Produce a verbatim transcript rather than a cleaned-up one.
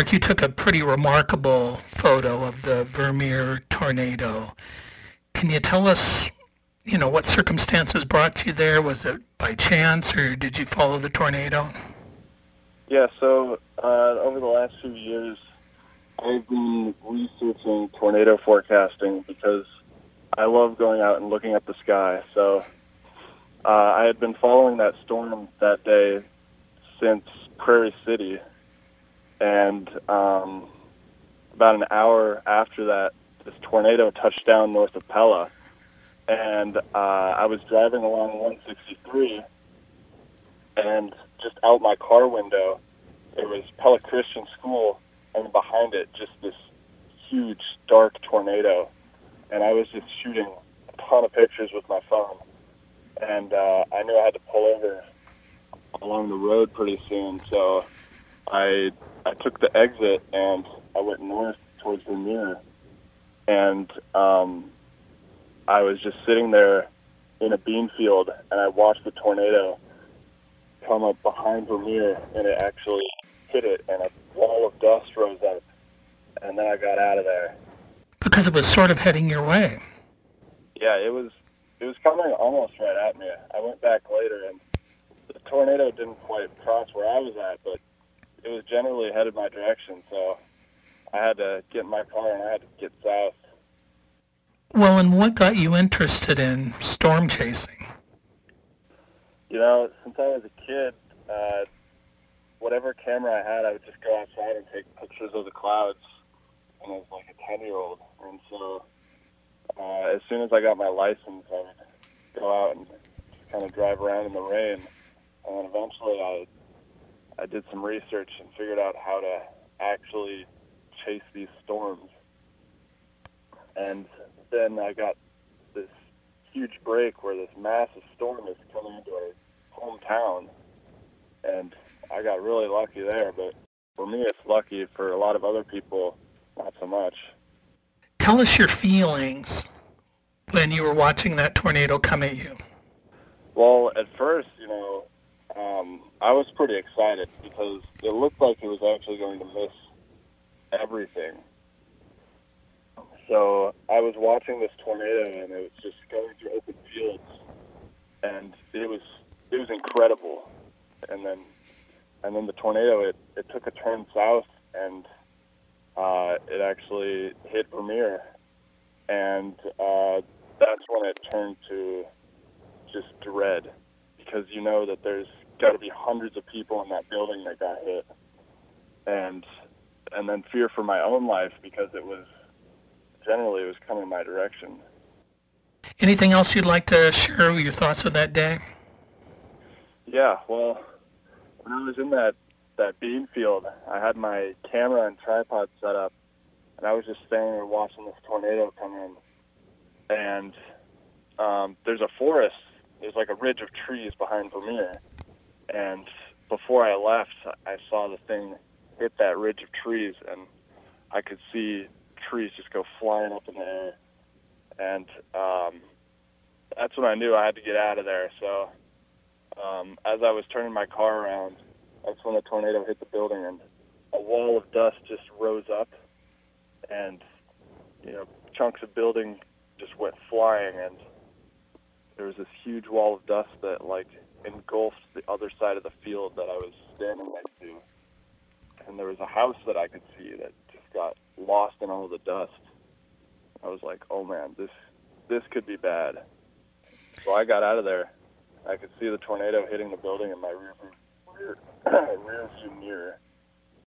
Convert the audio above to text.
Mark, you took a pretty remarkable photo of the Vermeer tornado. Can you tell us, you know, what circumstances brought you there? Was it by chance, or did you follow the tornado? Yeah, so uh, over the last few years, I've been researching tornado forecasting because I love going out and looking at the sky. So uh, I had been following that storm that day since Prairie City, and um, about an hour after that, this tornado touched down north of Pella, and uh, I was driving along one sixty-three, and just out my car window, there was Pella Christian School, and behind it, just this huge, dark tornado. And I was just shooting a ton of pictures with my phone. And uh, I knew I had to pull over along the road pretty soon, so I I took the exit, and I went north towards Vermeer. And um, I was just sitting there in a bean field, and I watched the tornado come up behind Vermeer, and it actually hit it, and a wall of dust rose up, and then I got out of there. Because it was sort of heading your way. Yeah, it was it was coming almost right at me. I went back later, and the tornado didn't quite cross where I was at, but it was generally headed my direction, so I had to get in my car, and I had to get south. Well, and what got you interested in storm chasing? You know, since I was a kid, uh, whatever camera I had, I would just go outside and take pictures of the clouds when I was like a ten-year-old. And so uh, as soon as I got my license, I would go out and just kind of drive around in the rain. And then eventually I, I did some research and figured out how to actually chase these storms. And then I got this huge break where this massive storm is coming into our hometown, and I got really lucky there, but for me it's lucky. For a lot of other people, not so much. Tell us your feelings when you were watching that tornado come at you. Well, at first, you know, um, I was pretty excited because it looked like it was actually going to miss everything. So I was watching this tornado, and it was just going through open fields, and it was it was incredible. And then and then the tornado, it, it took a turn south, and uh, it actually hit Vermeer, and uh, that's when it turned to just dread, because you know that there's got to be hundreds of people in that building that got hit, and and then fear for my own life because it was generally it was coming my direction. Anything else you'd like to share with your thoughts of that day? Yeah, well, when I was in that, that bean field, I had my camera and tripod set up, and I was just standing there watching this tornado come in. And um, there's a forest, there's like a ridge of trees behind Vermeer. And before I left, I saw the thing hit that ridge of trees, and I could see trees just go flying up in the air. And um, that's when I knew I had to get out of there. So um, as I was turning my car around, that's when the tornado hit the building, and a wall of dust just rose up, and you know, chunks of building just went flying, and there was this huge wall of dust that like engulfed the other side of the field that I was standing next to. And there was a house that I could see that just got lost in all the dust. I was like, oh man, this this could be bad. So I got out of there. I could see the tornado hitting the building in my rear, rear, rear view mirror.